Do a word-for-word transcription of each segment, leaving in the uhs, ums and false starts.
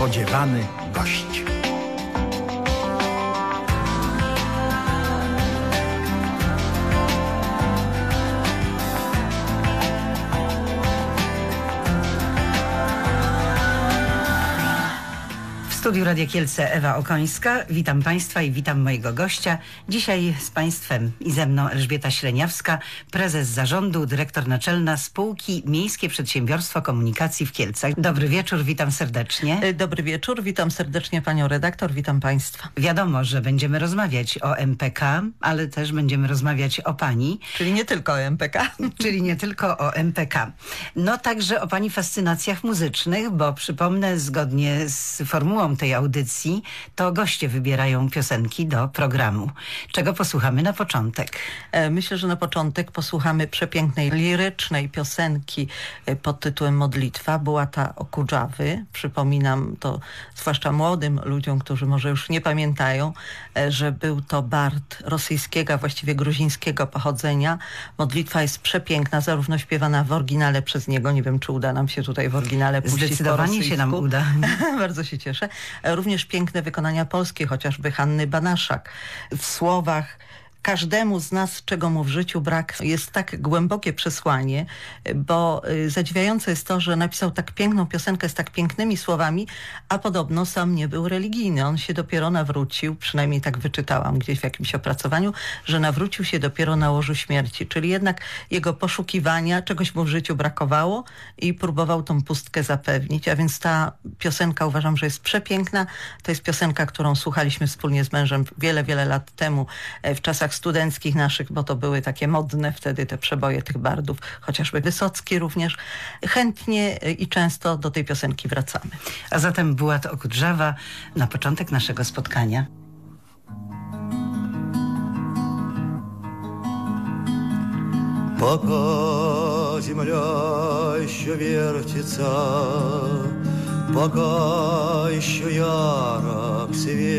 Niespodziewany gość. W studiu Radia Kielce Ewa Okońska. Witam Państwa i witam mojego gościa. Dzisiaj z Państwem i ze mną Elżbieta Śleniawska, prezes zarządu, dyrektor naczelna Spółki Miejskie Przedsiębiorstwo Komunikacji w Kielcach. Dobry wieczór, witam serdecznie. Dobry wieczór, witam serdecznie panią redaktor, witam Państwa. Wiadomo, że będziemy rozmawiać o M P K, ale też będziemy rozmawiać o Pani. Czyli nie tylko o M P K. Czyli nie tylko o M P K. No także o Pani fascynacjach muzycznych, bo przypomnę, zgodnie z formułą tej audycji, to goście wybierają piosenki do programu. Czego posłuchamy na początek? Myślę, że na początek posłuchamy przepięknej, lirycznej piosenki pod tytułem Modlitwa, Bułata Okudżawy. Przypominam to zwłaszcza młodym ludziom, którzy może już nie pamiętają, że był to bard rosyjskiego, a właściwie gruzińskiego pochodzenia. Modlitwa jest przepiękna, zarówno śpiewana w oryginale przez niego, nie wiem, czy uda nam się tutaj w oryginale puścić. Zdecydowanie się nam uda. Bardzo się cieszę. Również piękne wykonania polskie, chociażby Hanny Banaszak. W słowach każdemu z nas, czego mu w życiu brak, jest tak głębokie przesłanie, bo zadziwiające jest to, że napisał tak piękną piosenkę z tak pięknymi słowami, a podobno sam nie był religijny. On się dopiero nawrócił, przynajmniej tak wyczytałam gdzieś w jakimś opracowaniu, że nawrócił się dopiero na łożu śmierci, czyli jednak jego poszukiwania, czegoś mu w życiu brakowało i próbował tą pustkę zapewnić, a więc ta piosenka uważam, że jest przepiękna. To jest piosenka, którą słuchaliśmy wspólnie z mężem wiele, wiele lat temu, w czasach studenckich naszych, bo to były takie modne wtedy te przeboje tych bardów, chociażby Wysocki również. Chętnie i często do tej piosenki wracamy. A zatem Bułata Okudżawa na początek naszego spotkania. Пока земля еще вертится, пока еще ярок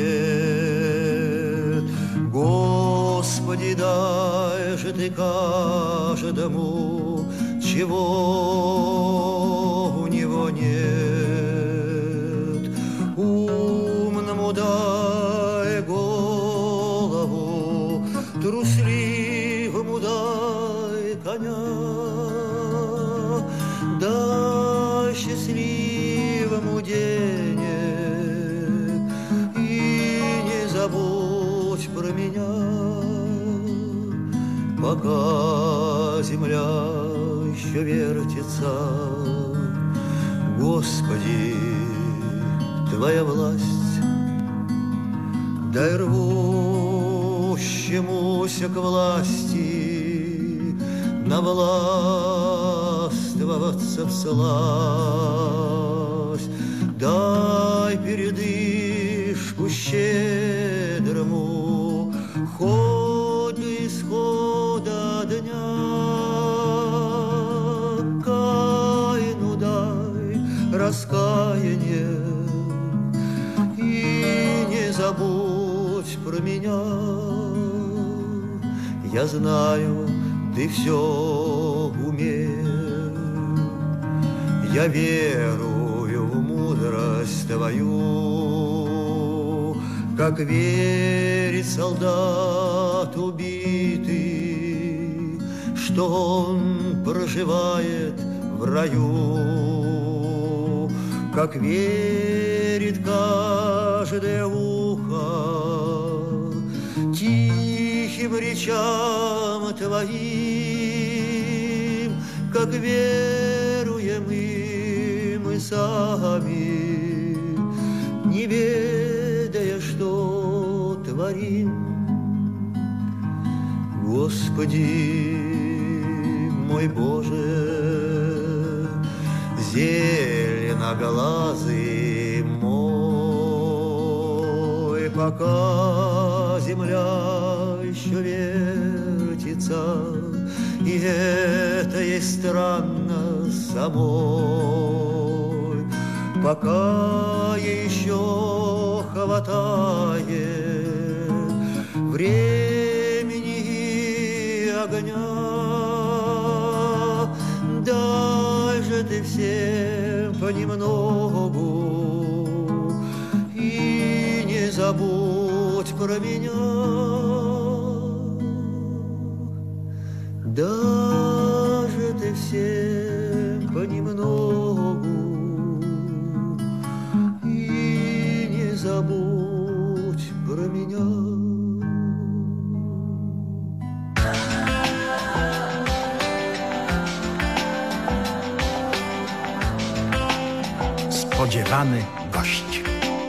свет, Господи, дай же ты каждому, чего у него нет. Умному дай голову, трусливому дай коня, дай счастливому денег и не забудь про меня. Пока земля еще вертится, Господи, Твоя власть, дай рвущемуся к власти навластвоваться всласть, дай передышку щедрому хоть до исхода дня. Каину дай раскаяние и не забудь про меня. Я знаю, ты все умеешь, я верую в мудрость Твою, как верит солдат убитый, что он проживает в раю, как верит каждое ухо тихим речам Твоим, как веруем и мы сами, не ведая, что творим. Господи мой Боже, зеленоглазый мой, пока земля еще вертится, и это есть странно самой, пока еще хватает времени и огня, дай же ты всем понемногу забудь про меня. Даже ты всем понемногу, и не забудь про меня. Spodziewany gość.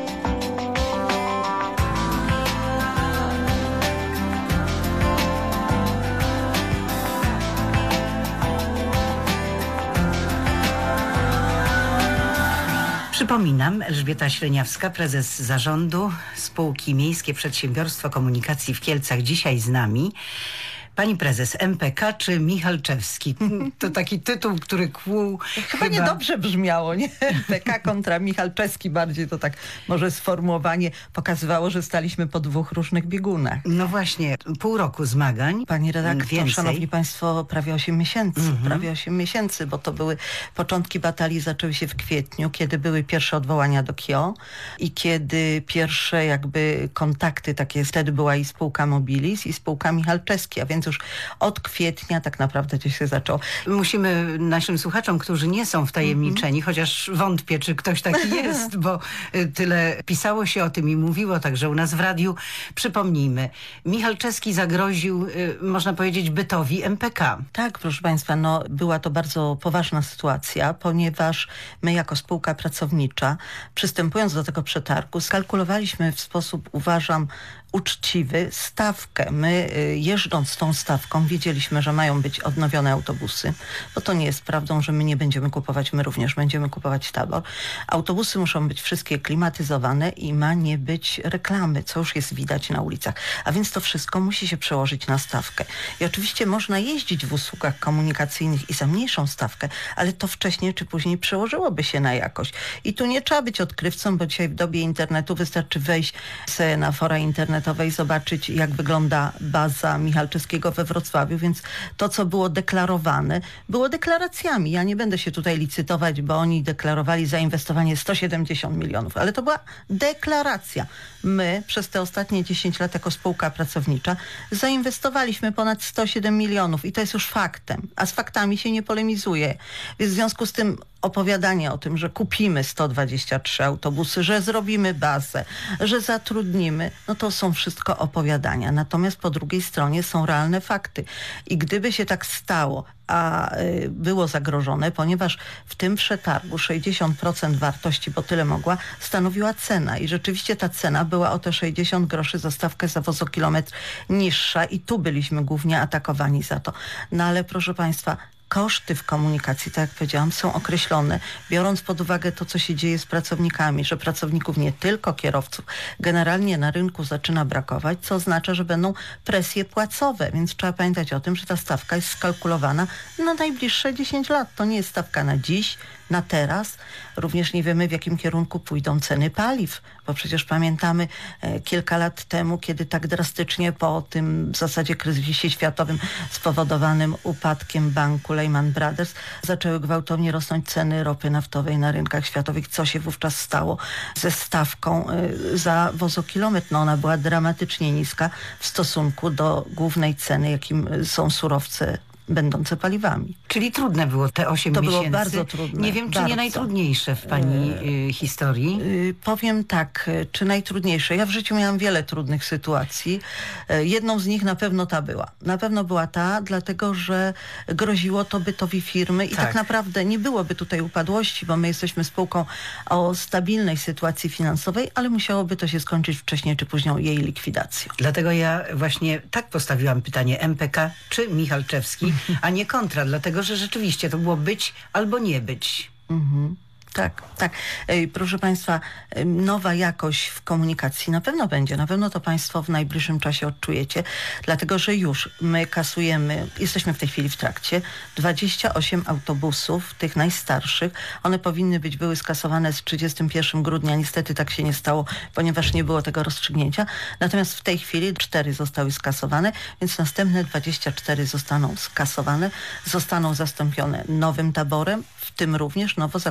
Przypominam, Elżbieta Śleniawska, prezes zarządu spółki Miejskie Przedsiębiorstwo Komunikacji w Kielcach, dzisiaj z nami. Pani prezes, M P K czy Michalczewski? To taki tytuł, który kłuł... Chyba, chyba... niedobrze brzmiało, nie? M P K kontra Michalczewski, bardziej to tak może sformułowanie pokazywało, że staliśmy po dwóch różnych biegunach. No właśnie, pół roku zmagań. Pani redaktor, Więcej. szanowni państwo, prawie osiem miesięcy. Mm-hmm. Prawie osiem miesięcy, bo to były początki batalii, zaczęły się w kwietniu, kiedy były pierwsze odwołania do K I O i kiedy pierwsze jakby kontakty takie, wtedy była i spółka Mobilis i spółka Michalczewski, a więc już od kwietnia tak naprawdę to się zaczęło. Musimy naszym słuchaczom, którzy nie są wtajemniczeni, mm-hmm. chociaż wątpię, czy ktoś taki jest, bo tyle pisało się o tym i mówiło także u nas w radiu. Przypomnijmy, Michalczewski zagroził, można powiedzieć, bytowi M P K. Tak, proszę państwa, no była to bardzo poważna sytuacja, ponieważ my jako spółka pracownicza, przystępując do tego przetargu, skalkulowaliśmy w sposób, uważam, uczciwy stawkę. My jeżdżąc tą stawką wiedzieliśmy, że mają być odnowione autobusy, bo to nie jest prawdą, że my nie będziemy kupować, my również będziemy kupować tabor. Autobusy muszą być wszystkie klimatyzowane i ma nie być reklamy, co już jest widać na ulicach. A więc to wszystko musi się przełożyć na stawkę. I oczywiście można jeździć w usługach komunikacyjnych i za mniejszą stawkę, ale to wcześniej czy później przełożyłoby się na jakość. I tu nie trzeba być odkrywcą, bo dzisiaj w dobie internetu wystarczy wejść sobie na fora internetowe i zobaczyć, jak wygląda baza Michalczewskiego we Wrocławiu, więc to, co było deklarowane, było deklaracjami. Ja nie będę się tutaj licytować, bo oni deklarowali zainwestowanie sto siedemdziesiąt milionów, ale to była deklaracja. My przez te ostatnie dziesięć lat jako spółka pracownicza zainwestowaliśmy ponad sto siedem milionów i to jest już faktem, a z faktami się nie polemizuje. Więc w związku z tym opowiadanie o tym, że kupimy sto dwadzieścia trzy autobusy, że zrobimy bazę, że zatrudnimy, no to są wszystko opowiadania. Natomiast po drugiej stronie są realne fakty. I gdyby się tak stało, a y, było zagrożone, ponieważ w tym przetargu sześćdziesiąt procent wartości, bo tyle mogła, stanowiła cena. I rzeczywiście ta cena była o te sześćdziesiąt groszy za stawkę za wozokilometr niższa i tu byliśmy głównie atakowani za to. No ale proszę państwa, koszty w komunikacji, tak jak powiedziałam, są określone, biorąc pod uwagę to, co się dzieje z pracownikami, że pracowników, nie tylko kierowców, generalnie na rynku zaczyna brakować, co oznacza, że będą presje płacowe, więc trzeba pamiętać o tym, że ta stawka jest skalkulowana na najbliższe dziesięć lat. To nie jest stawka na dziś, na teraz. Również nie wiemy, w jakim kierunku pójdą ceny paliw, bo przecież pamiętamy e, kilka lat temu, kiedy tak drastycznie po tym w zasadzie kryzysie światowym spowodowanym upadkiem banku Lehman Brothers zaczęły gwałtownie rosnąć ceny ropy naftowej na rynkach światowych. Co się wówczas stało ze stawką e, za wozokilometr? No ona była dramatycznie niska w stosunku do głównej ceny, jakim są surowce będące paliwami. Czyli trudne było te osiem to miesięcy. To było bardzo trudne. Nie wiem, czy bardzo. nie najtrudniejsze w pani y, historii? Y, powiem tak, czy najtrudniejsze. Ja w życiu miałam wiele trudnych sytuacji. Y, jedną z nich na pewno ta była. Na pewno była ta, dlatego, że groziło to bytowi firmy i tak, tak naprawdę nie byłoby tutaj upadłości, bo my jesteśmy spółką o stabilnej sytuacji finansowej, ale musiałoby to się skończyć wcześniej czy później jej likwidacją. Dlatego ja właśnie tak postawiłam pytanie: M P K czy Michalczewski, a nie kontra, dlatego że rzeczywiście to było być albo nie być. Mhm. Tak, tak. Proszę państwa, nowa jakość w komunikacji na pewno będzie. Na pewno to państwo w najbliższym czasie odczujecie, dlatego że już my kasujemy, jesteśmy w tej chwili w trakcie, dwadzieścia osiem autobusów, tych najstarszych. One powinny być, były skasowane z trzydziestego pierwszego grudnia. Niestety tak się nie stało, ponieważ nie było tego rozstrzygnięcia. Natomiast w tej chwili cztery zostały skasowane, więc następne dwadzieścia cztery zostaną skasowane, zostaną zastąpione nowym taborem, w tym również nowo zakupionym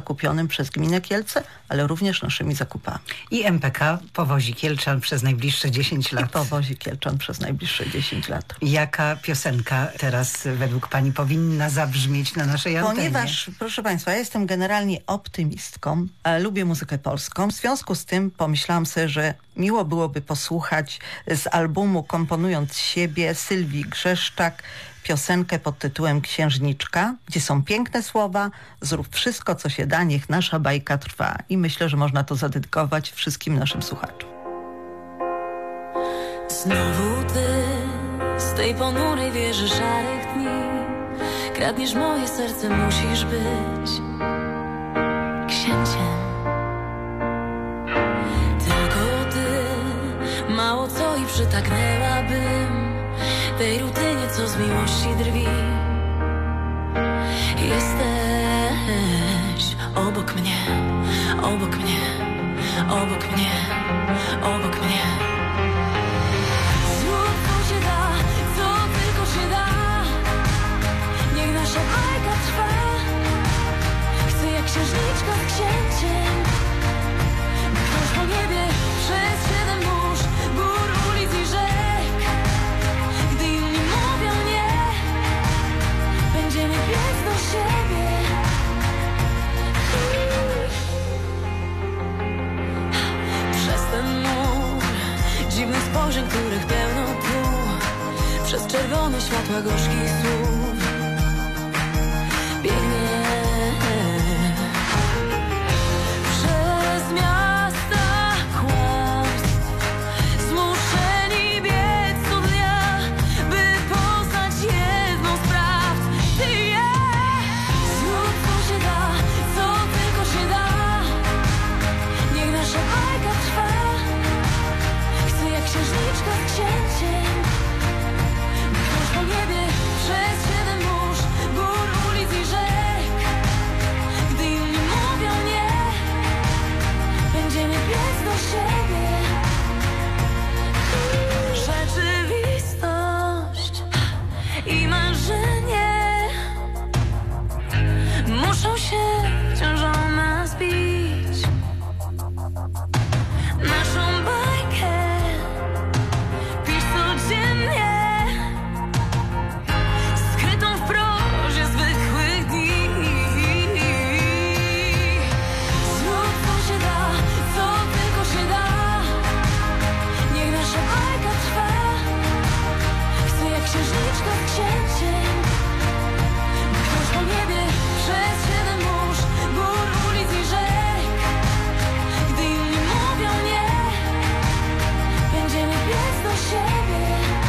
Kielcem przez gminę Kielce, ale również naszymi zakupami. I M P K powozi Kielczan przez najbliższe dziesięć lat. I powozi Kielczan przez najbliższe dziesięć lat. Jaka piosenka teraz według pani powinna zabrzmieć na naszej antenie? Ponieważ, proszę państwa, ja jestem generalnie optymistką, ale lubię muzykę polską. W związku z tym pomyślałam sobie, że miło byłoby posłuchać z albumu Komponując siebie Sylwii Grzeszczak piosenkę pod tytułem Księżniczka, gdzie są piękne słowa: zrób wszystko, co się da, niech nasza bajka trwa. I myślę, że można to zadedykować wszystkim naszym słuchaczom. Znowu ty z tej ponurej wieży szarych dni kradniesz moje serce, musisz być księciem. Tylko ty, mało co i przytaknęłabym tej rutynie, co z miłości drwi. Jesteś obok mnie, obok mnie, obok mnie, obok mnie. Zrób co się da, co tylko się da, niech nasza bajka trwa. Chcę jak księżniczka z księciem, by ktoś po niebie przez siedem mórz, gór, ulic i rzek. Gdy inni mówią nie, będziemy biec do siebie. Przez ten mur dziwnych spojrzeń, których pełno tu, przez czerwone światła gorzkich słów biegnie. Przez miasta kłamstw zmuszeni biec co dnia, by poznać jedną z prawd. Ty i ja. Zrób co się da, co tylko się da, niech nasza bajka trwa. Chcę jak księżniczka z księciem, by ktoś po niebie przez siedem mórz, gór, ulic i rzek. Gdy inni mówią nie, będziemy biec do siebie. Rzeczywistość i marzenie muszą się ciążą nas bić. Naszą bajkę pisz codziennie, skrytą w prozie zwykłych dni. Zrób co się da, co tylko się da, niech nasza bajka trwa. Chcę jak księżniczka z księciem, by ktoś po niebie przez siedem mórz, gór, ulic i rzek. Gdy inni mówią nie, będziemy biec do siebie.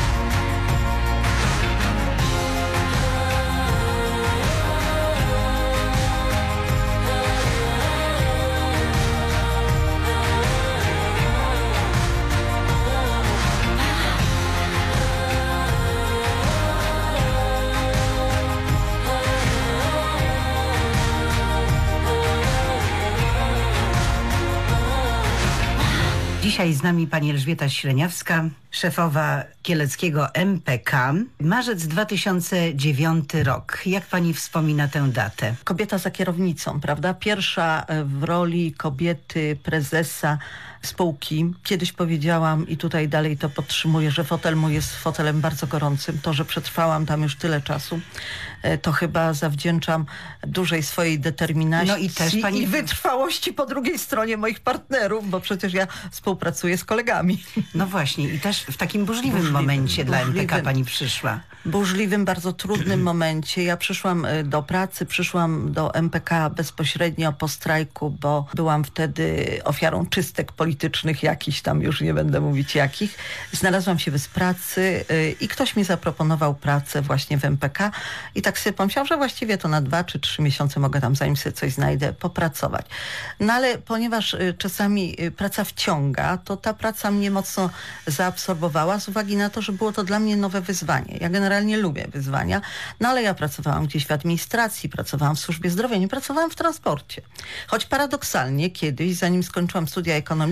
Dzisiaj z nami pani Elżbieta Śreniawska, szefowa kieleckiego M P K. Marzec dwa tysiące dziewiąty rok. Jak pani wspomina tę datę? Kobieta za kierownicą, prawda? Pierwsza w roli kobiety prezesa spółki. Kiedyś powiedziałam i tutaj dalej to podtrzymuję, że fotel mój jest fotelem bardzo gorącym. To, że przetrwałam tam już tyle czasu, to chyba zawdzięczam dużej swojej determinacji No i też pani- i wytrwałości po drugiej stronie moich partnerów, bo przecież ja współpracuję z kolegami. No właśnie, i też w takim burzliwym, Burzliwym, momencie dla M P K burzliwym. pani przyszła. Burzliwym, bardzo trudnym momencie. Ja przyszłam y, do pracy, przyszłam do M P K bezpośrednio po strajku, bo byłam wtedy ofiarą czystek politycznych, jakichś tam, już nie będę mówić jakich. Znalazłam się bez pracy y, i ktoś mi zaproponował pracę właśnie w M P K i tak sobie pomyślałam, że właściwie to na dwa czy trzy miesiące mogę tam, zanim sobie coś znajdę, popracować. No ale ponieważ y, czasami y, praca wciąga, to ta praca mnie mocno zaabsorbowała z uwagi na to, że było to dla mnie nowe wyzwanie. Ja generalnie lubię wyzwania, no ale ja pracowałam gdzieś w administracji, pracowałam w służbie zdrowia, nie pracowałam w transporcie. Choć paradoksalnie kiedyś, zanim skończyłam studia ekonomiczne,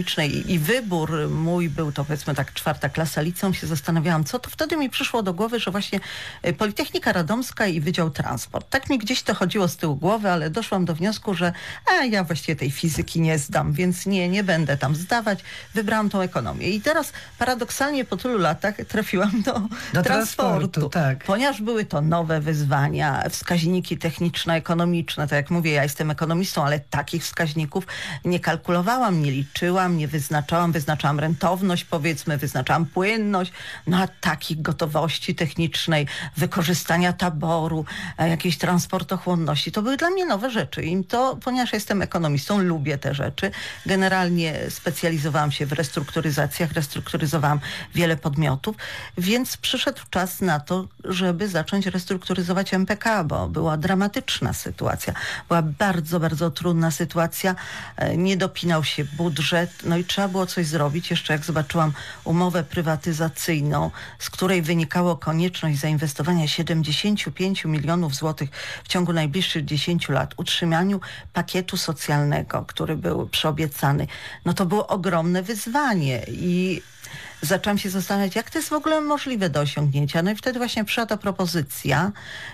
technicznej i, i wybór mój był to powiedzmy tak czwarta klasa liceum, się zastanawiałam co, to wtedy mi przyszło do głowy, że właśnie Politechnika Radomska i Wydział Transport. Tak mi gdzieś to chodziło z tyłu głowy, ale doszłam do wniosku, że a, ja właściwie tej fizyki nie zdam, więc nie, nie będę tam zdawać. Wybrałam tą ekonomię. I teraz paradoksalnie po tylu latach trafiłam do, Do transportu, transportu, tak. ponieważ były to nowe wyzwania, wskaźniki techniczno-ekonomiczne. Tak jak mówię, ja jestem ekonomistą, ale takich wskaźników nie kalkulowałam, nie liczyłam, nie wyznaczałam. Wyznaczałam rentowność, powiedzmy, wyznaczałam płynność, no a takich gotowości technicznej, wykorzystania taboru, jakiejś transportochłonności, to były dla mnie nowe rzeczy. I to, ponieważ jestem ekonomistą, lubię te rzeczy. Generalnie specjalizowałam się w restrukturyzacjach, restrukturyzowałam wiele podmiotów, więc przyszedł czas na to, żeby zacząć restrukturyzować M P K, bo była dramatyczna sytuacja. Była bardzo, bardzo trudna sytuacja. Nie dopinał się budżet, no i trzeba było coś zrobić. Jeszcze jak zobaczyłam umowę prywatyzacyjną, z której wynikało konieczność zainwestowania siedemdziesiąt pięć milionów złotych w ciągu najbliższych dziesięciu lat, utrzymaniu pakietu socjalnego, który był przyobiecany, no to było ogromne wyzwanie i zaczęłam się zastanawiać, jak to jest w ogóle możliwe do osiągnięcia. No i wtedy właśnie przyszła ta propozycja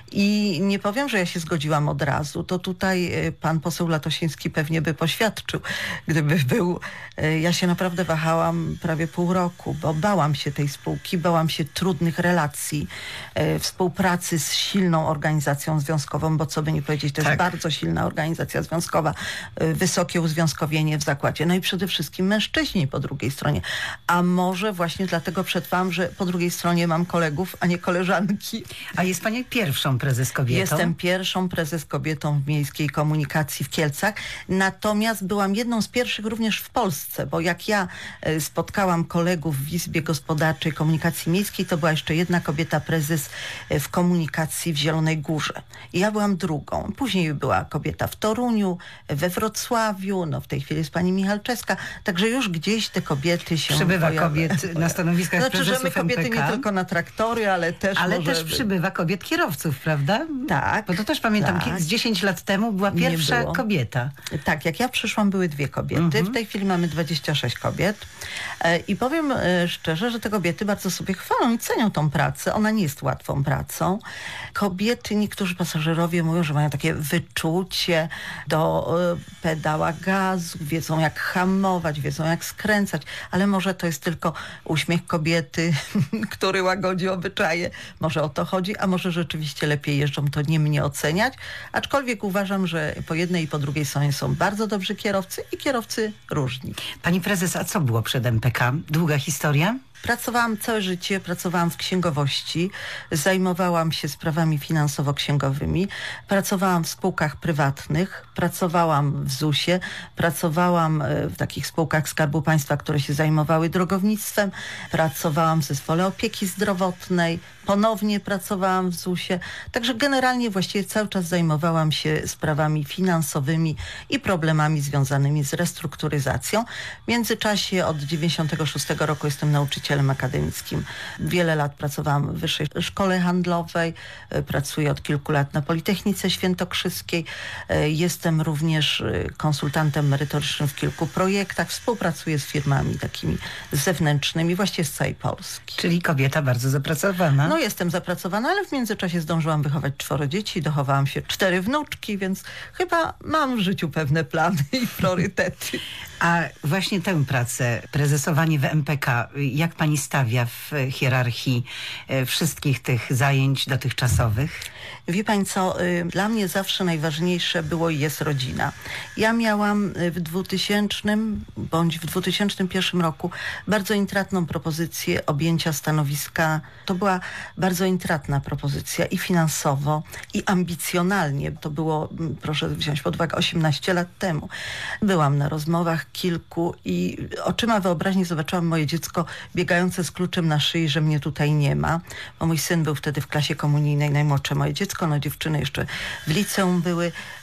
i nie powiem, że ja się zgodziłam od razu. To tutaj pan poseł Latosiński pewnie by poświadczył, gdyby był. Ja się naprawdę wahałam prawie pół roku, bo bałam się tej spółki, bałam się trudnych relacji, współpracy z silną organizacją związkową, bo co by nie powiedzieć, to jest Tak. bardzo silna organizacja związkowa, wysokie uzwiązkowienie w zakładzie. No i przede wszystkim mężczyźni po drugiej stronie. A może właśnie dlatego przetrwałam, że po drugiej stronie mam kolegów, a nie koleżanki. A jest pani pierwszą prezes kobietą? Jestem pierwszą prezes kobietą w miejskiej komunikacji w Kielcach. Natomiast byłam jedną z pierwszych również w Polsce, bo jak ja e, spotkałam kolegów w Izbie Gospodarczej Komunikacji Miejskiej, to była jeszcze jedna kobieta prezes e, w komunikacji w Zielonej Górze. I ja byłam drugą. Później była kobieta w Toruniu, we Wrocławiu, no w tej chwili jest pani Michalczewska. Także już gdzieś te kobiety się Przybywa pojawiają. kobiet na stanowiskach Znaczy, że prezesów my kobiety M P K. nie tylko na traktory, ale też Ale może też by- przybywa kobiet kierowców, prawda? Tak, Bo to też pamiętam, tak. z dziesięć lat temu była Nie pierwsza było. kobieta. Tak, jak ja przyszłam, były dwie kobiety. Mhm. W tej chwili mamy dwadzieścia sześć kobiet. E, I powiem e, szczerze, że te kobiety bardzo sobie chwalą i cenią tą pracę. Ona nie jest łatwą pracą. Kobiety, niektórzy pasażerowie mówią, że mają takie wyczucie do e, pedała gazu, wiedzą jak hamować, wiedzą jak skręcać, ale może to jest tylko uśmiech kobiety, który łagodzi obyczaje. Może o to chodzi, a może rzeczywiście lepiej jeżdżą, to nie mnie oceniać. Aczkolwiek uważam, że po jednej i po drugiej stronie są bardzo dobrzy kierowcy i kierowcy różni. Pani prezes, a co było przed M P K? Długa historia? Pracowałam całe życie, pracowałam w księgowości, zajmowałam się sprawami finansowo-księgowymi, pracowałam w spółkach prywatnych, pracowałam w zusie, pracowałam e, w takich spółkach Skarbu Państwa, które się zajmowały drogownictwem, pracowałam w zespole opieki zdrowotnej, ponownie pracowałam w zusie, także generalnie właściwie cały czas zajmowałam się sprawami finansowymi i problemami związanymi z restrukturyzacją. W międzyczasie od dziewięćdziesiątego szóstego roku jestem nauczycielem akademickim. Wiele lat pracowałam w Wyższej Szkole Handlowej, e, pracuję od kilku lat na Politechnice Świętokrzyskiej. E, Jestem również e, konsultantem merytorycznym w kilku projektach. Współpracuję z firmami takimi zewnętrznymi, właściwie z całej Polski. Czyli kobieta bardzo zapracowana. No jestem zapracowana, ale w międzyczasie zdążyłam wychować czworo dzieci, dochowałam się cztery wnuczki, więc chyba mam w życiu pewne plany i priorytety. A właśnie tę pracę, prezesowanie w M P K, jak pani stawia w hierarchii e, wszystkich tych zajęć dotychczasowych? Wie pani co, y, dla mnie zawsze najważniejsze było i jest rodzina. Ja miałam y, w dwutysięcznym bądź w dwutysięcznym pierwszym roku bardzo intratną propozycję objęcia stanowiska. To była bardzo intratna propozycja i finansowo, i ambicjonalnie. To było, mm, proszę wziąć pod uwagę, osiemnaście lat temu. Byłam na rozmowach kilku i oczyma wyobraźni zobaczyłam moje dziecko biegające z kluczem na szyi, że mnie tutaj nie ma. Bo mój syn był wtedy w klasie komunijnej, najmłodsze moje dziecko, no dziewczyny jeszcze w liceum były.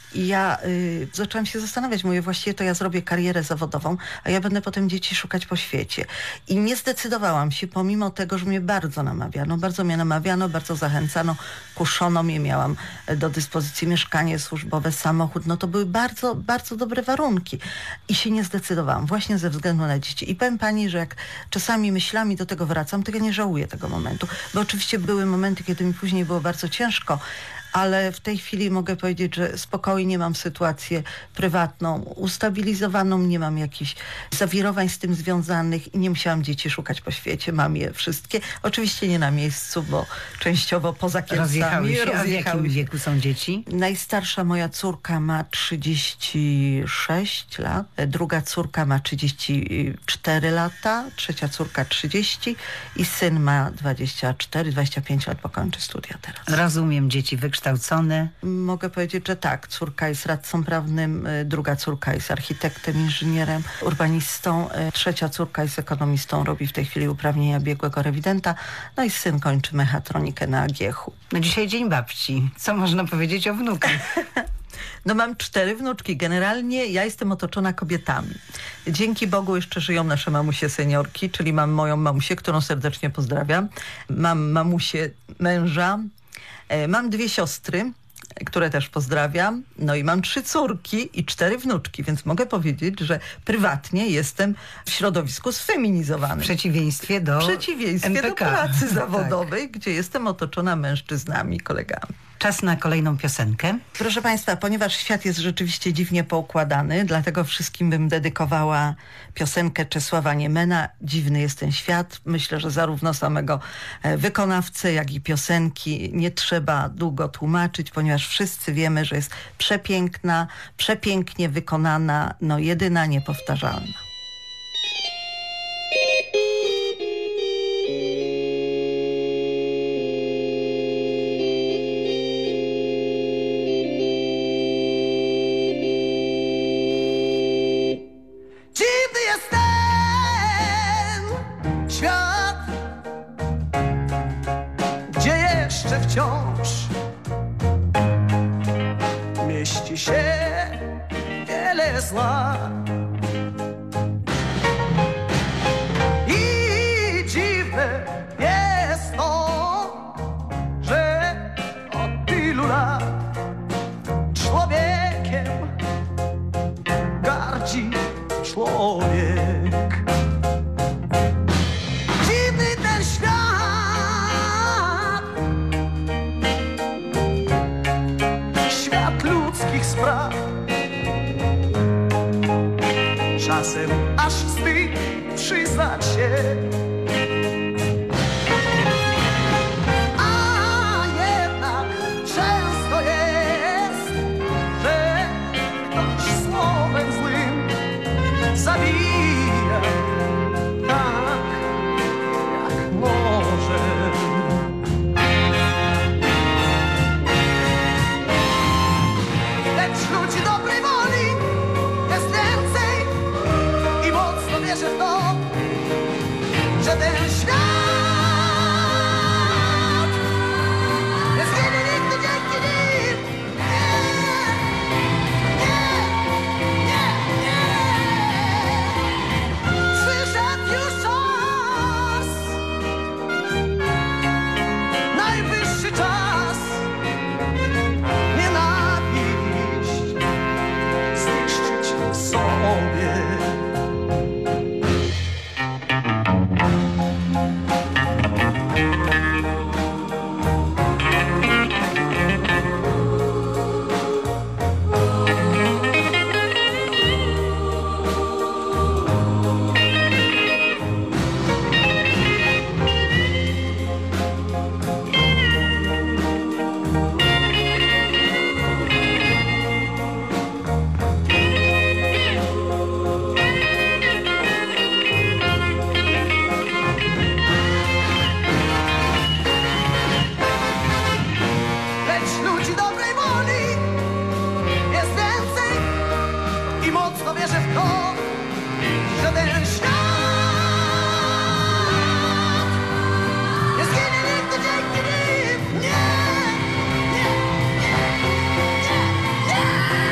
I ja y, zaczęłam się zastanawiać, mówię, właściwie to ja zrobię karierę zawodową, a ja będę potem dzieci szukać po świecie. I nie zdecydowałam się, pomimo tego, że mnie bardzo namawiano, bardzo mnie namawiano, bardzo zachęcano, kuszono mnie, miałam do dyspozycji mieszkanie służbowe, samochód, no to były bardzo, bardzo dobre warunki. I się nie zdecydowałam, właśnie ze względu na dzieci. I powiem pani, że jak czasami myślami do tego wracam, to ja nie żałuję tego momentu, bo oczywiście były momenty, kiedy mi później było bardzo ciężko, ale w tej chwili mogę powiedzieć, że spokojnie mam sytuację prywatną, ustabilizowaną, nie mam jakichś zawirowań z tym związanych i nie musiałam dzieci szukać po świecie. Mam je wszystkie. Oczywiście nie na miejscu, bo częściowo poza Kielcami. Rozjechały się. A w jakim się. wieku są dzieci? Najstarsza moja córka ma trzydzieści sześć lat, druga córka ma trzydzieści cztery lata, trzecia córka trzydzieści i syn ma dwadzieścia cztery dwadzieścia pięć lat, bo kończy studia teraz. Rozumiem, dzieci wykształcone. Mogę powiedzieć, że tak. Córka jest radcą prawnym, y, druga córka jest architektem, inżynierem, urbanistą, y, trzecia córka jest ekonomistą, robi w tej chwili uprawnienia biegłego rewidenta, no i syn kończy mechatronikę na A G H U. No dzisiaj dzień babci. Co można powiedzieć o wnukach? No mam cztery wnuczki. Generalnie ja jestem otoczona kobietami. Dzięki Bogu jeszcze żyją nasze mamusie seniorki, czyli mam moją mamusię, którą serdecznie pozdrawiam. Mam mamusię męża. Mam dwie siostry, które też pozdrawiam. No i mam trzy córki i cztery wnuczki, więc mogę powiedzieć, że prywatnie jestem w środowisku sfeminizowanym. W przeciwieństwie do W przeciwieństwie M P do K. pracy Tak. zawodowej, gdzie jestem otoczona mężczyznami, kolegami. Czas na kolejną piosenkę. Proszę Państwa, ponieważ świat jest rzeczywiście dziwnie poukładany, dlatego wszystkim bym dedykowała piosenkę Czesława Niemena Dziwny jest ten świat. Myślę, że zarówno samego wykonawcę, jak i piosenki nie trzeba długo tłumaczyć, ponieważ wszyscy wiemy, że jest przepiękna, przepięknie wykonana, no jedyna, niepowtarzalna. Dziwny jest ten świat, gdzie jeszcze wciąż mieści się wiele zła. I dziwne jest to, że od tylu lat człowiekiem gardzi człowiek. Dziwny ten świat, świat ludzkich spraw. Czasem aż wstyd przyznać się, a jednak często jest, że ktoś słowem złym zabija tak, jak może. Lecz ludzi dobrej woli jest więcej i mocno wierzę w to, że ten świat nie zginie nigdy dzięki nim. Nie, nie, nie, nie. Przyszedł już czas, najwyższy czas nienawiść zniszczyć sobie. Lecz ludzi dobrej woli jest więcej i mocno wierzę w to, że ten świat nie zginie nigdy dzięki nim. Nie, nie, nie, nie, nie.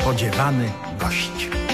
Niespodziewany gość.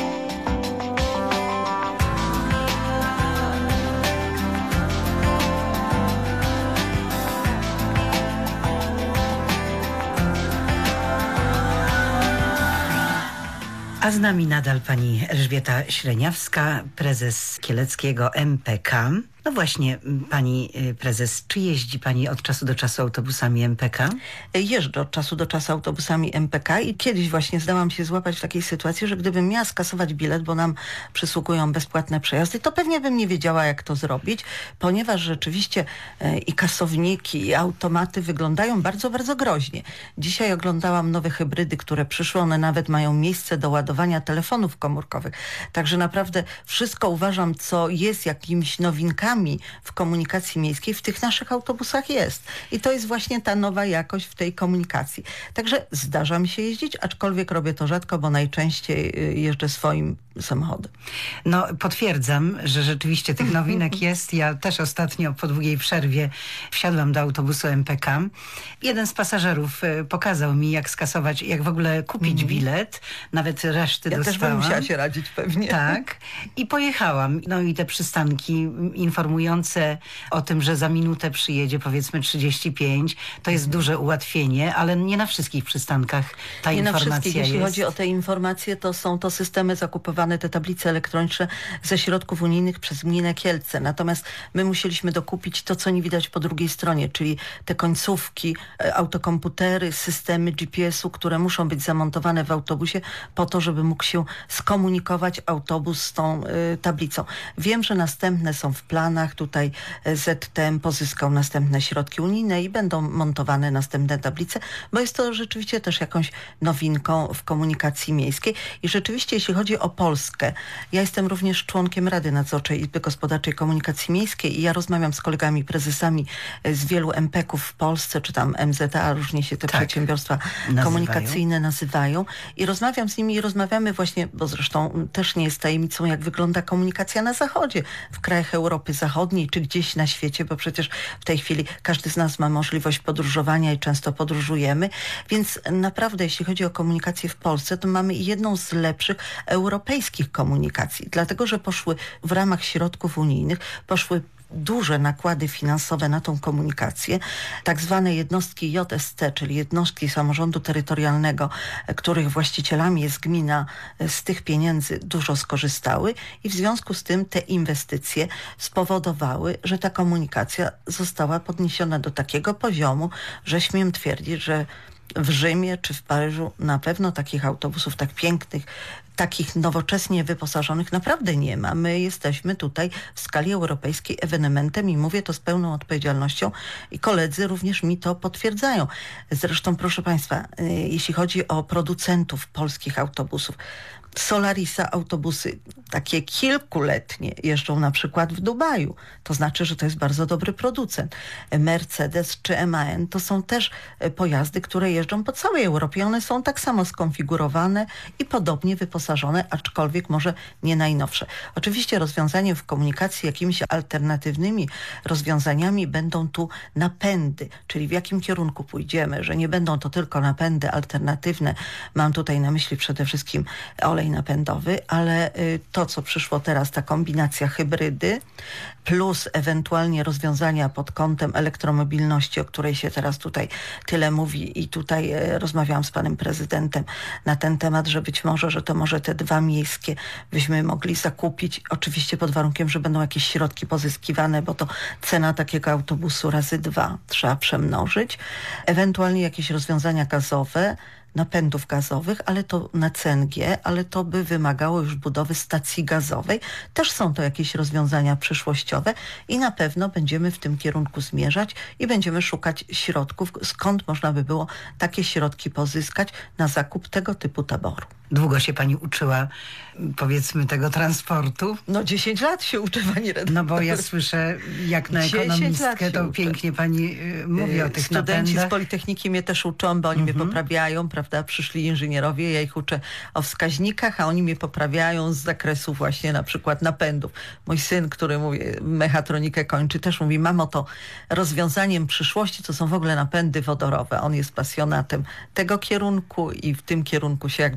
A z nami nadal pani Elżbieta Śreniawska, prezes kieleckiego M P K. No właśnie, pani prezes, czy jeździ pani od czasu do czasu autobusami M P K? Jeżdżę od czasu do czasu autobusami M P K i kiedyś właśnie zdałam się złapać w takiej sytuacji, że gdybym miała skasować bilet, bo nam przysługują bezpłatne przejazdy, to pewnie bym nie wiedziała, jak to zrobić, ponieważ rzeczywiście i kasowniki, i automaty wyglądają bardzo, bardzo groźnie. Dzisiaj oglądałam nowe hybrydy, które przyszły, one nawet mają miejsce do ładowania telefonów komórkowych. Także naprawdę wszystko uważam, co jest jakimiś nowinkami w komunikacji miejskiej, w tych naszych autobusach jest. I to jest właśnie ta nowa jakość w tej komunikacji. Także zdarza mi się jeździć, aczkolwiek robię to rzadko, bo najczęściej jeżdżę swoim samochodem. No, potwierdzam, że rzeczywiście tych nowinek jest. Ja też ostatnio po długiej przerwie wsiadłam do autobusu M P K. Jeden z pasażerów pokazał mi, jak skasować, jak w ogóle kupić mm. bilet. Nawet reszty ja dostałam. Ja też bym musiała się radzić pewnie. Tak. I pojechałam. No i te przystanki informujące o tym, że za minutę przyjedzie powiedzmy trzydzieści pięć. To jest mm. duże ułatwienie, ale nie na wszystkich przystankach ta nie informacja na wszystkich. Jeśli jest. chodzi o te informacje, to są to systemy zakupowane, te tablice elektroniczne ze środków unijnych przez gminę Kielce. Natomiast my musieliśmy dokupić to, co nie widać po drugiej stronie, czyli te końcówki, autokomputery, systemy G P S u, które muszą być zamontowane w autobusie po to, żeby mógł się skomunikować autobus z tą y, tablicą. Wiem, że następne są w planach. Tutaj Z T M pozyskał następne środki unijne i będą montowane następne tablice, bo jest to rzeczywiście też jakąś nowinką w komunikacji miejskiej. I rzeczywiście, jeśli chodzi o Polskę, ja jestem również członkiem Rady Nadzorczej Izby Gospodarczej Komunikacji Miejskiej i ja rozmawiam z kolegami prezesami z wielu M P ków w Polsce, czy tam M Z A, różnie się te tak, przedsiębiorstwa nazywają. komunikacyjne nazywają. I rozmawiam z nimi i rozmawiamy właśnie, bo zresztą też nie jest tajemnicą, jak wygląda komunikacja na Zachodzie, w krajach Europy Zachodniej, czy gdzieś na świecie, bo przecież w tej chwili każdy z nas ma możliwość podróżowania i często podróżujemy. Więc naprawdę, jeśli chodzi o komunikację w Polsce, to mamy jedną z lepszych europejskich komunikacji, dlatego że poszły w ramach środków unijnych, poszły duże nakłady finansowe na tą komunikację. Tak zwane jednostki J S T, czyli jednostki samorządu terytorialnego, których właścicielami jest gmina, z tych pieniędzy dużo skorzystały i w związku z tym te inwestycje spowodowały, że ta komunikacja została podniesiona do takiego poziomu, że śmiem twierdzić, że w Rzymie czy w Paryżu na pewno takich autobusów tak pięknych, takich nowocześnie wyposażonych naprawdę nie ma. My jesteśmy tutaj w skali europejskiej ewenementem i mówię to z pełną odpowiedzialnością i koledzy również mi to potwierdzają. Zresztą, proszę Państwa, jeśli chodzi o producentów polskich autobusów, Solarisa autobusy takie kilkuletnie jeżdżą na przykład w Dubaju. To znaczy, że to jest bardzo dobry producent. Mercedes czy M A N to są też pojazdy, które jeżdżą po całej Europie. One są tak samo skonfigurowane i podobnie wyposażone, aczkolwiek może nie najnowsze. Oczywiście rozwiązaniem w komunikacji jakimiś alternatywnymi rozwiązaniami będą tu napędy, czyli w jakim kierunku pójdziemy, że nie będą to tylko napędy alternatywne. Mam tutaj na myśli przede wszystkim olej napędowy, ale to, co przyszło teraz, ta kombinacja hybrydy plus ewentualnie rozwiązania pod kątem elektromobilności, o której się teraz tutaj tyle mówi i tutaj rozmawiałam z panem prezydentem na ten temat, że być może, że to może te dwa miejskie byśmy mogli zakupić, oczywiście pod warunkiem, że będą jakieś środki pozyskiwane, bo to cena takiego autobusu razy dwa trzeba przemnożyć. Ewentualnie jakieś rozwiązania gazowe, napędów gazowych, ale to na C N G, ale to by wymagało już budowy stacji gazowej. Też są to jakieś rozwiązania przyszłościowe i na pewno będziemy w tym kierunku zmierzać i będziemy szukać środków, skąd można by było takie środki pozyskać na zakup tego typu taboru. Długo się pani uczyła, powiedzmy, tego transportu? No dziesięć lat się uczę, pani redaktor. No bo ja słyszę, jak na ekonomistkę, to pięknie pani y, mówi o tych Studenci napędach. z Politechniki mnie też uczą, bo oni Mhm. mnie poprawiają, prawda? Przyszli inżynierowie, ja ich uczę o wskaźnikach, a oni mnie poprawiają z zakresu właśnie na przykład napędów. Mój syn, który mówi, mechatronikę kończy, też mówi, mamo, to rozwiązaniem przyszłości to są w ogóle napędy wodorowe. On jest pasjonatem tego kierunku i w tym kierunku się jakby przygotował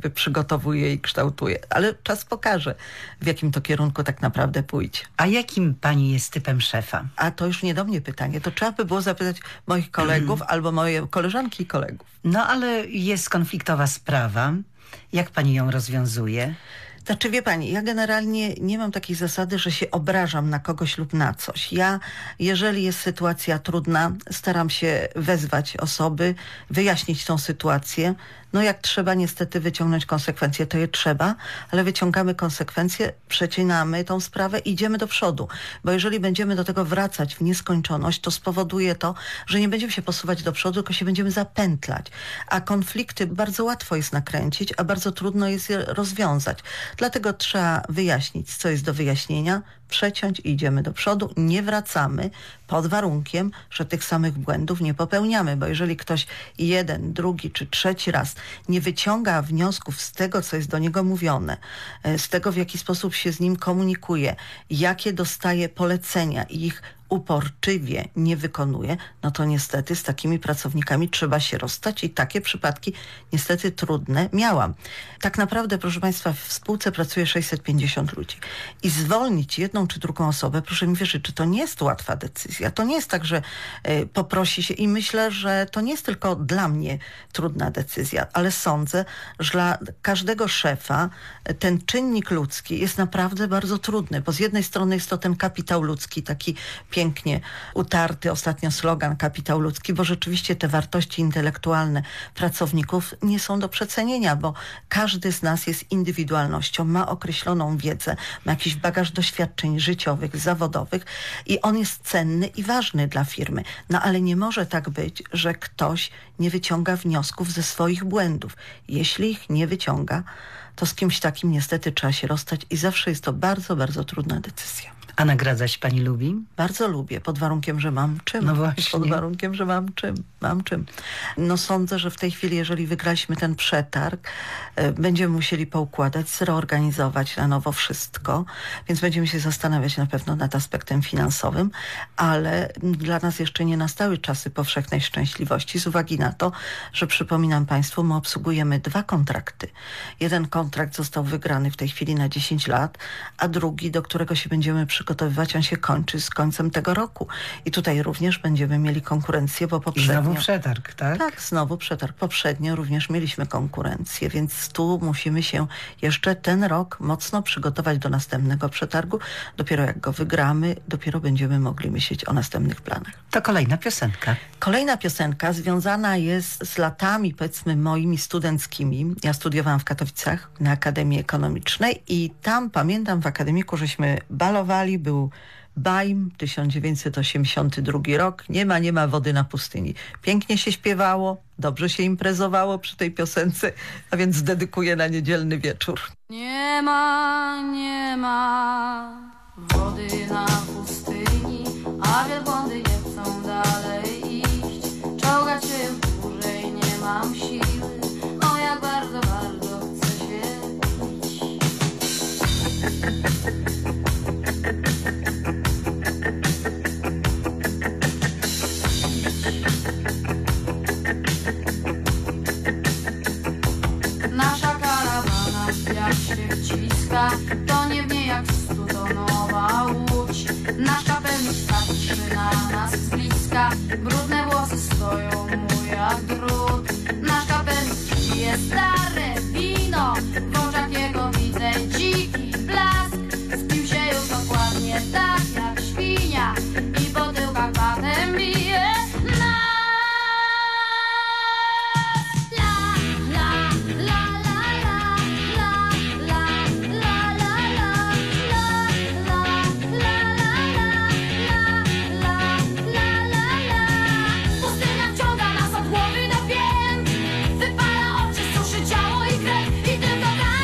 przygotowuje i kształtuje. Ale czas pokaże, w jakim to kierunku tak naprawdę pójdzie. A jakim pani jest typem szefa? A to już nie do mnie pytanie. To trzeba by było zapytać moich kolegów albo moje koleżanki i kolegów. No ale jest konfliktowa sprawa. Jak pani ją rozwiązuje? Znaczy, wie pani, ja generalnie nie mam takiej zasady, że się obrażam na kogoś lub na coś. Ja, jeżeli jest sytuacja trudna, staram się wezwać osoby, wyjaśnić tą sytuację. No jak trzeba niestety wyciągnąć konsekwencje, to je trzeba, ale wyciągamy konsekwencje, przecinamy tą sprawę i idziemy do przodu. Bo jeżeli będziemy do tego wracać w nieskończoność, to spowoduje to, że nie będziemy się posuwać do przodu, tylko się będziemy zapętlać. A konflikty bardzo łatwo jest nakręcić, a bardzo trudno jest je rozwiązać. Dlatego trzeba wyjaśnić, co jest do wyjaśnienia, przeciąć i idziemy do przodu. Nie wracamy pod warunkiem, że tych samych błędów nie popełniamy, bo jeżeli ktoś jeden, drugi czy trzeci raz nie wyciąga wniosków z tego, co jest do niego mówione, z tego, w jaki sposób się z nim komunikuje, jakie dostaje polecenia i ich uporczywie nie wykonuje, no to niestety z takimi pracownikami trzeba się rozstać i takie przypadki niestety trudne miałam. Tak naprawdę, proszę Państwa, w spółce pracuje sześćset pięćdziesiąt ludzi i zwolnić jedną czy drugą osobę, proszę mi wierzyć, czy to nie jest łatwa decyzja. To nie jest tak, że y, poprosi się i myślę, że to nie jest tylko dla mnie trudna decyzja, ale sądzę, że dla każdego szefa ten czynnik ludzki jest naprawdę bardzo trudny, bo z jednej strony jest to ten kapitał ludzki, taki pięknie utarty ostatnio slogan kapitał ludzki, bo rzeczywiście te wartości intelektualne pracowników nie są do przecenienia, bo każdy z nas jest indywidualnością, ma określoną wiedzę, ma jakiś bagaż doświadczeń życiowych, zawodowych i on jest cenny i ważny dla firmy. No ale nie może tak być, że ktoś nie wyciąga wniosków ze swoich błędów. Jeśli ich nie wyciąga, to z kimś takim niestety trzeba się rozstać i zawsze jest to bardzo, bardzo trudna decyzja. A nagradzać pani lubi? Bardzo lubię, pod warunkiem, że mam czym. No właśnie. Pod warunkiem, że mam czym. Mam czym. No sądzę, że w tej chwili, jeżeli wygraliśmy ten przetarg, y, będziemy musieli poukładać, zreorganizować na nowo wszystko, więc będziemy się zastanawiać na pewno nad aspektem finansowym, ale dla nas jeszcze nie nastały czasy powszechnej szczęśliwości z uwagi na to, że przypominam Państwu, my obsługujemy dwa kontrakty. Jeden kontrakt został wygrany w tej chwili na dziesięć lat, a drugi, do którego się będziemy przygotowywać, on się kończy z końcem tego roku. I tutaj również będziemy mieli konkurencję, bo poprzednio... I znowu przetarg, tak? Tak, znowu przetarg. Poprzednio również mieliśmy konkurencję, więc tu musimy się jeszcze ten rok mocno przygotować do następnego przetargu. Dopiero jak go wygramy, dopiero będziemy mogli myśleć o następnych planach. To kolejna piosenka. Kolejna piosenka związana jest z latami, powiedzmy, moimi studenckimi. Ja studiowałam w Katowicach na Akademii Ekonomicznej i tam, pamiętam, w akademiku żeśmy balowali, był Bajm, tysiąc dziewięćset osiemdziesiąty drugi rok. Nie ma, nie ma wody na pustyni. Pięknie się śpiewało, dobrze się imprezowało przy tej piosence, a więc dedykuję na niedzielny wieczór. Nie ma, nie ma wody na pustyni, a wielbłądy nie chcą dalej iść. Czołgać się dłużej nie mam siły, o jak bardzo, bardzo chcę się pić. Nasza karawana jak się wciska, to nie w niej jak stutonowa łódź. Nasz kapelusz patrzy na nas z bliska, brudne włosy stoją mu jak drut. Nasz kapelusz pije stare wino, w oczach jego widzę dziki blask. Spił się już dokładnie tak jak świnia i po tyłkach patem bije nas. Pustynia wciąga nas od głowy do pięt, wypala oczy, suszy ciało i krew i tylko tam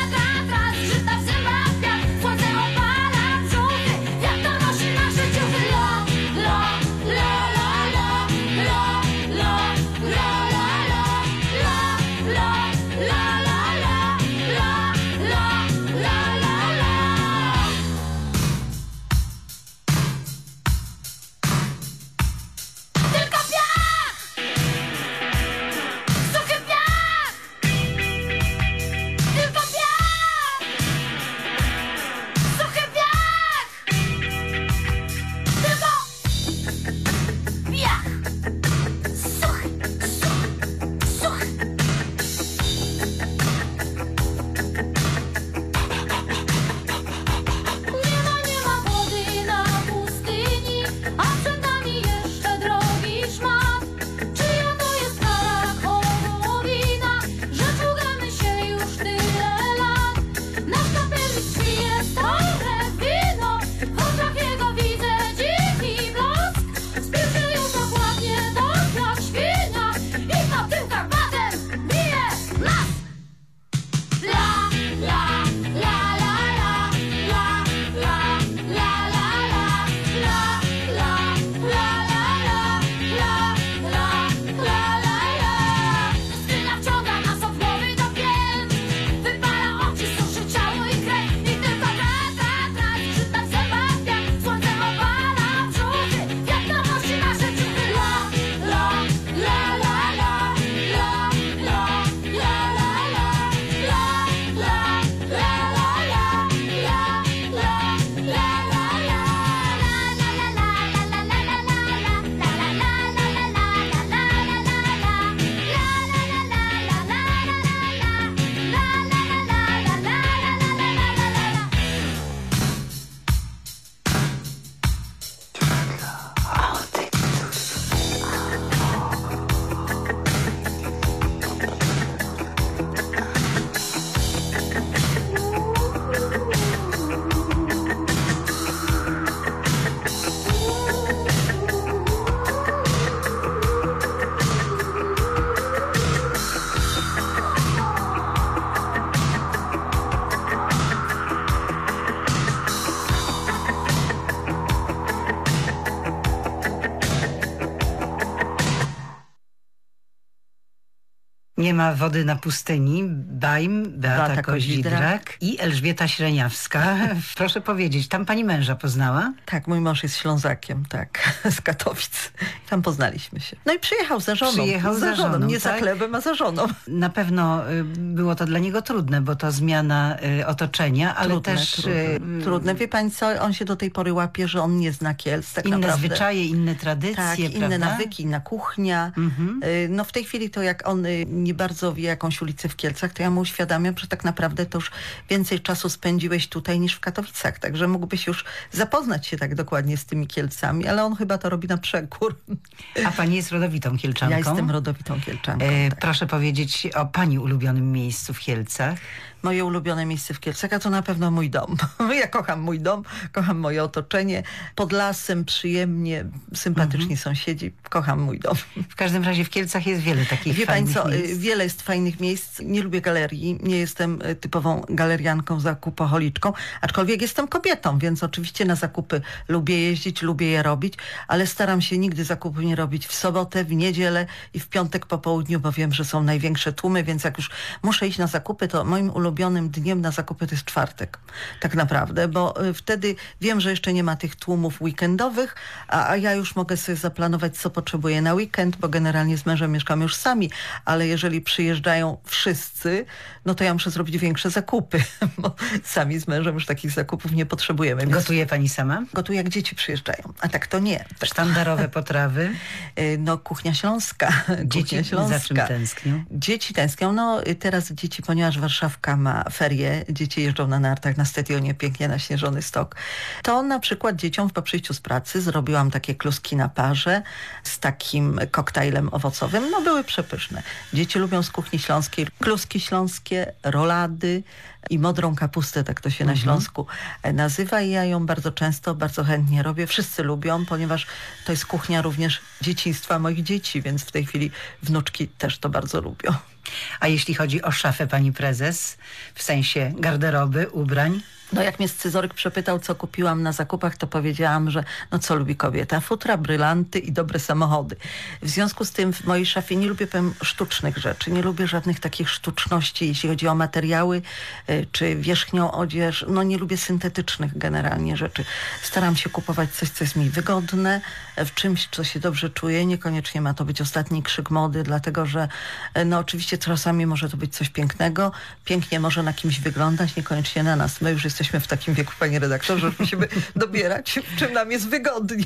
Nie ma wody na pustyni, Bajm, Beata, Beata Koźidrak Koźidrak i Elżbieta Śreniawska. Proszę powiedzieć, tam pani męża poznała? Tak, mój mąż jest Ślązakiem, tak, z Katowic. Tam poznaliśmy się. No i przyjechał za żoną. Przyjechał za żoną, Nie tak? za chlebem, a za żoną. Na pewno y, było to dla niego trudne, bo to zmiana y, otoczenia, ale Trudne, też trudne. y, trudne. Wie pani co, on się do tej pory łapie, że on nie zna Kielc tak inne naprawdę. zwyczaje, inne tradycje, Tak, inne prawda? nawyki, inna kuchnia. Mhm. Y, No w tej chwili to jak on y, nie bardzo wie jakąś ulicę w Kielcach, to ja mu uświadamiam, że tak naprawdę to już więcej czasu spędziłeś tutaj niż w Katowicach. Także mógłbyś już zapoznać się tak dokładnie z tymi Kielcami, ale on chyba to robi na przekór. A pani jest rodowitą Kielczanką? Ja jestem rodowitą Kielczanką. E, tak. Proszę powiedzieć o pani ulubionym miejscu w Kielcach. Moje ulubione miejsce w Kielcach, a to na pewno mój dom. Ja kocham mój dom, kocham moje otoczenie. Pod lasem przyjemnie, sympatyczni sąsiedzi. Kocham mój dom. W każdym razie w Kielcach jest wiele takich Wie pani fajnych co, miejsc. y, wiele jest fajnych miejsc. Nie lubię galerii. Nie jestem y, typową galerianką, zakupoholiczką. Aczkolwiek jestem kobietą, więc oczywiście na zakupy lubię jeździć, lubię je robić, ale staram się nigdy zakupów nie robić w sobotę, w niedzielę i w piątek po południu, bo wiem, że są największe tłumy, więc jak już muszę iść na zakupy, to moim ulubionym dniem na zakupy to jest czwartek. Tak naprawdę, bo y, wtedy wiem, że jeszcze nie ma tych tłumów weekendowych, a, a ja już mogę sobie zaplanować, co potrzebuję na weekend, bo generalnie z mężem mieszkamy już sami, ale jeżeli przyjeżdżają wszyscy, no to ja muszę zrobić większe zakupy, bo sami z mężem już takich zakupów nie potrzebujemy. Więc Gotuje pani sama? gotuję, jak dzieci przyjeżdżają, a tak to nie. Tak, Sztandarowe potrawy. y, no kuchnia śląska. Dzieci kuchnia śląska. za czym tęsknią? Dzieci tęsknią. No y, teraz dzieci, ponieważ Warszawka ma ferie, dzieci jeżdżą na nartach na stadionie, pięknie naśnieżony stok, to na przykład dzieciom po przyjściu z pracy zrobiłam takie kluski na parze z takim koktajlem owocowym. No były przepyszne. Dzieci lubią z kuchni śląskiej kluski śląskie, rolady i modrą kapustę, tak to się na Śląsku nazywa i ja ją bardzo często, bardzo chętnie robię. Wszyscy lubią, ponieważ to jest kuchnia również dzieciństwa moich dzieci, więc w tej chwili wnuczki też to bardzo lubią. A jeśli chodzi o szafę pani prezes, w sensie garderoby, ubrań? No jak mnie scyzoryk przepytał, co kupiłam na zakupach, to powiedziałam, że no co lubi kobieta? Futra, brylanty i dobre samochody. W związku z tym w mojej szafie nie lubię powiem, sztucznych rzeczy. Nie lubię żadnych takich sztuczności, jeśli chodzi o materiały y, czy wierzchnią odzież. No nie lubię syntetycznych generalnie rzeczy. Staram się kupować coś, co jest mi wygodne, w czymś, co się dobrze czuję. Niekoniecznie ma to być ostatni krzyk mody, dlatego że y, no oczywiście czasami może to być coś pięknego. Pięknie może na kimś wyglądać, niekoniecznie na nas. My już jesteśmy Jesteśmy w takim wieku, panie redaktorze, że musimy dobierać, w czym nam jest wygodnie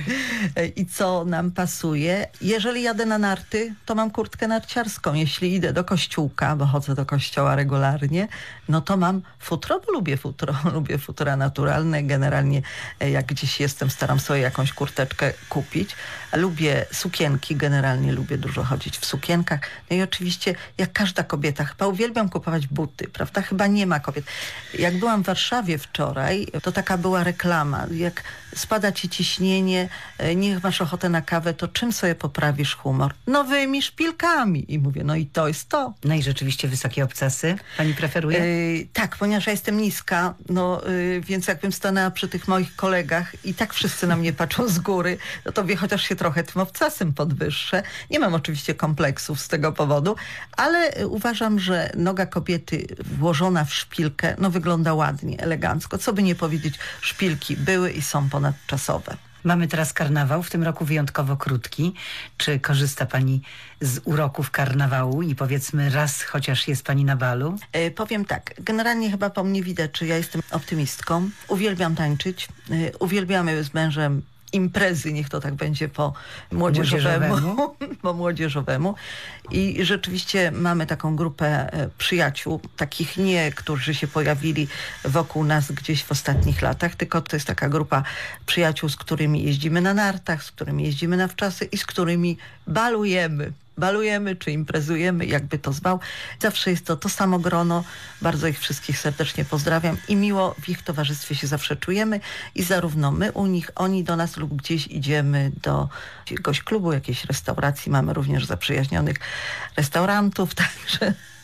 i co nam pasuje. Jeżeli jadę na narty, to mam kurtkę narciarską. Jeśli idę do kościółka, bo chodzę do kościoła regularnie, no to mam futro, bo lubię futro. Lubię futra naturalne. Generalnie jak gdzieś jestem, staram sobie jakąś kurteczkę kupić. Lubię sukienki, generalnie lubię dużo chodzić w sukienkach. No i oczywiście, jak każda kobieta, chyba uwielbiam kupować buty, prawda? Chyba nie ma kobiet. Jak byłam w Warszawie wczoraj, to taka była reklama. Jak spada ci ciśnienie, niech masz ochotę na kawę, to czym sobie poprawisz humor? Nowymi szpilkami. I mówię, no i to jest to. No i rzeczywiście wysokie obcasy pani preferuje? Yy, tak, ponieważ ja jestem niska, no yy, więc jakbym stanęła przy tych moich kolegach i tak wszyscy na mnie patrzą z góry, no to wie, chociaż się trochę tym obcasem podwyższę. Nie mam oczywiście kompleksów z tego powodu, ale yy, uważam, że noga kobiety włożona w szpilkę, no wygląda ładnie, elegancko. Co by nie powiedzieć, szpilki były i są ponadczasowe. Mamy teraz karnawał, w tym roku wyjątkowo krótki. Czy korzysta pani z uroków karnawału i powiedzmy raz chociaż jest pani na balu? Yy, powiem tak, generalnie chyba po mnie widać, że ja jestem optymistką. Uwielbiam tańczyć, yy, uwielbiamy z mężem imprezy, niech to tak będzie po młodzieżowemu, Młodzieżowemu. po młodzieżowemu. I rzeczywiście mamy taką grupę przyjaciół, takich nie, którzy się pojawili wokół nas gdzieś w ostatnich latach, tylko to jest taka grupa przyjaciół, z którymi jeździmy na nartach, z którymi jeździmy na wczasy i z którymi balujemy. Balujemy czy imprezujemy, jakby to zwał. Zawsze jest to to samo grono. Bardzo ich wszystkich serdecznie pozdrawiam i miło w ich towarzystwie się zawsze czujemy i zarówno my u nich, oni do nas lub gdzieś idziemy do jakiegoś klubu, jakiejś restauracji. Mamy również zaprzyjaźnionych restaurantów, także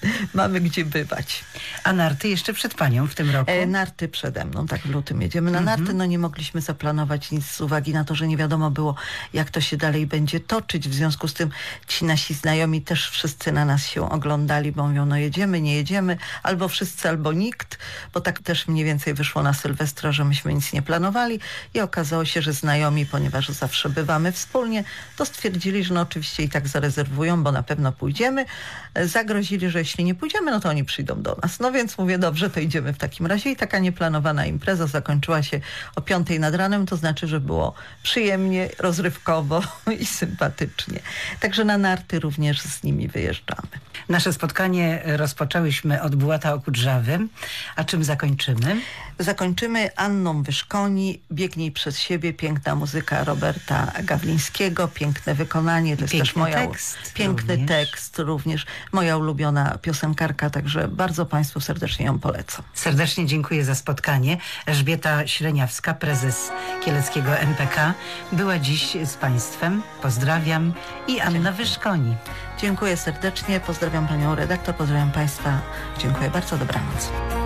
mamy gdzie bywać. A narty jeszcze przed panią w tym roku? E, narty przede mną, tak w lutym jedziemy na Mhm. narty. No nie mogliśmy zaplanować nic z uwagi na to, że nie wiadomo było, jak to się dalej będzie toczyć. W związku z tym ci nasi znajomi też wszyscy na nas się oglądali, bo mówią, no jedziemy, nie jedziemy, albo wszyscy, albo nikt, bo tak też mniej więcej wyszło na Sylwestra, że myśmy nic nie planowali i okazało się, że znajomi, ponieważ zawsze bywamy wspólnie, to stwierdzili, że no oczywiście i tak zarezerwują, bo na pewno pójdziemy. Zagrozili, że jeśli nie pójdziemy, no to oni przyjdą do nas. No więc mówię, dobrze, to idziemy w takim razie. I taka nieplanowana impreza zakończyła się o piątej nad ranem, to znaczy, że było przyjemnie, rozrywkowo i sympatycznie. Także na narty również z nimi wyjeżdżamy. Nasze spotkanie rozpoczęłyśmy od Bułata o Kudrzawy. A czym zakończymy? Zakończymy Anną Wyszkoni, Biegnij przez siebie, piękna muzyka Roberta Gawlińskiego, piękne wykonanie, to jest Piękny też moja... tekst Piękny również. tekst również, moja ulubiona piosenkarka, także bardzo Państwu serdecznie ją polecam. Serdecznie dziękuję za spotkanie. Elżbieta Śleniawska, prezes Kieleckiego M P K, była dziś z Państwem. Pozdrawiam. I Anna Wyszkoni. Dziękuję serdecznie, pozdrawiam Panią redaktor, pozdrawiam Państwa, dziękuję bardzo, dobranoc.